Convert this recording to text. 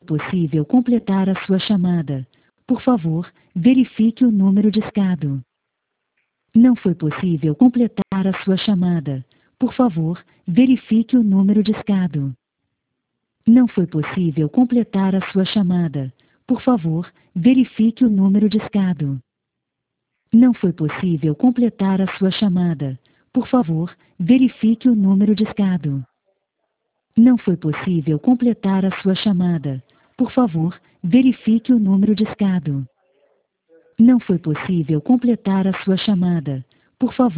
possível completar a sua chamada. Por favor, verifique o número discado. Não foi possível completar a sua chamada. Por favor, verifique o número discado. Não foi possível completar a sua chamada. Por favor, verifique o número discado. Não foi possível completar a sua chamada. Por favor, verifique o número discado. Não foi possível completar a sua chamada. Por favor, verifique o número discado. Não foi possível completar a sua chamada. Por favor,